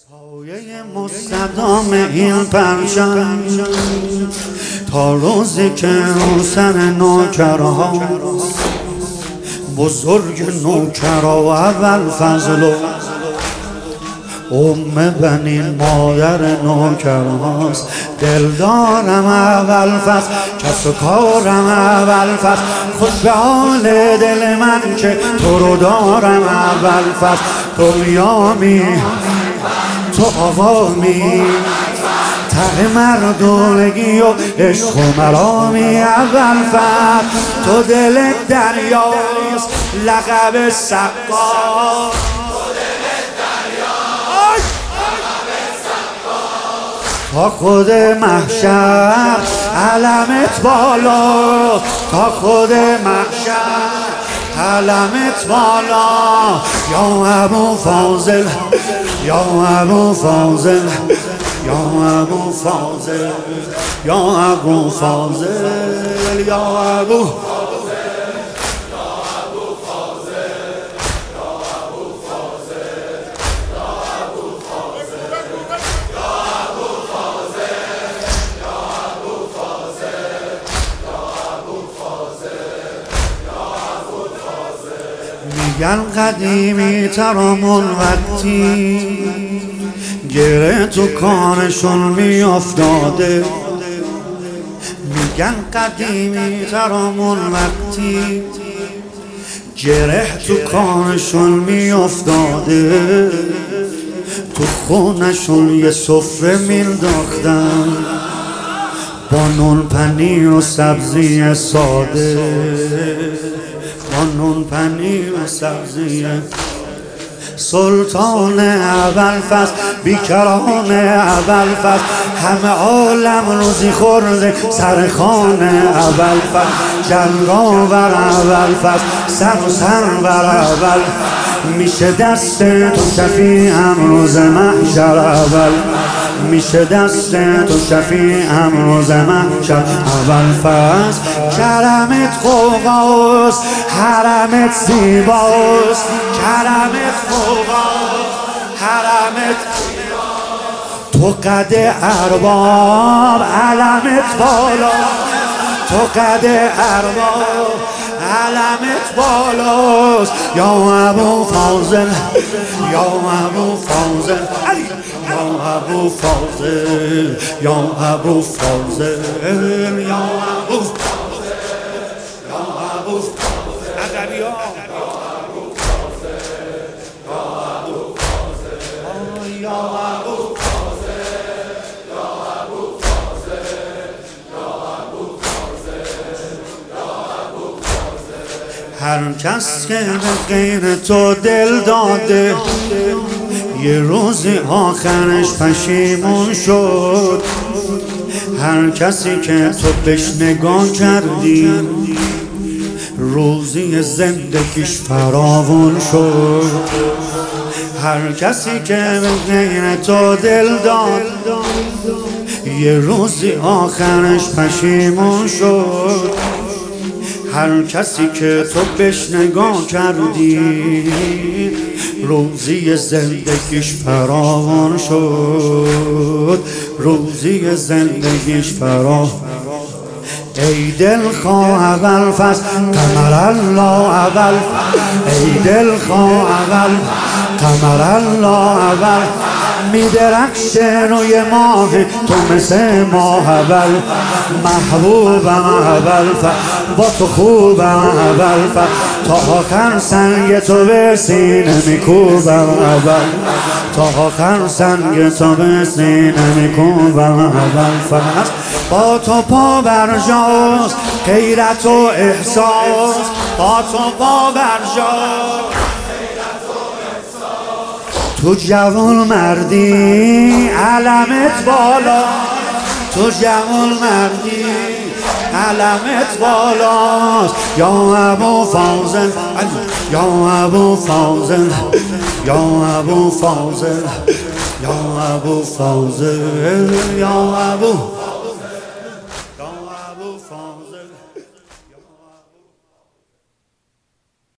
سایه مستدام این پرچم تا روزی که سر نوکرها بزرگ نوکرها و اول فضل و بنین مادر نوکرهاست. دلدارم اول فصل، کس و کارم اول فصل، خوش به حال دل من که تو رو دارم اول فصل. تو میامی تو آوامی ته مردونگی و عشق و مرامی اول فصل. تو دل دریاست لقب سقا، تا خود محشر علمت بالا، تا خود محشر علمت بالا. یا ابو فاضل، یا ابو فاضل، یا ابو فاضل، یا ابو فاضل، یا ابو میگن قدیمی ترامون وقتی گره تو کارشون میافتاده. میگن قدیمی ترامون وقتی گره تو کارشون میافتاده. تو خونشون یه سفره مینداختن با نون پنیر و سبزی ساده، با نون پنیر و سبزی. سلطان اول فصل، بیکران اول فصل، همه عالم روزی خورده سر خان اول فصل. جنگاور اول فصل، سر و سر بر اول، میشه دست تو شفیعم روز محشر اول، میشه دست تو شفیعم روز محشر اول فصل. کرمت قوقاست حرمت زیباست، کرمت قوقاست حرمت زیباست. تو قد ارباب علمت بالا، تو قد ارباب علمت بالاست. یا ابو فاضل، یا ابو فاضل، یا ابو فاضل، یا ابو فاضل، یا ابو فاضل، یا ابو فاضل. ادبی ها یا ابو هر کس که به غیر تو دل داده یه روزی آخرش پشیمون شد. هر کسی که تو بهش نگاه کردی روزی زندگیش فراوون شد. هر کسی که به غیر تو دل داد یه روزی آخرش پشیمون شد. هر کسی که تو بهش نگاه کردی روزی زندگیش فراوان شد، روزی زندگیش فراوان. ای دلخواه اول فصل قمر الله اول، ای دلخواه اول قمر الله اول، میدرخشه روی ماه تو مثل ماه اول. محبوبم اول با تو خوبم اول، تا آخر سنگ تو به سینه میکوبم اول، تا آخر سنگ تو به سینه میکوبم اول. با تو پا برجاست غیرت و احساس، با تو پا برجاست تو جوان مردی علمت بالا، تو جوان مردی علمت بالاست. یا ابو فاضل، یا ابو فاضل، یا ابو فاضل، یا ابو فاضل، یا ابو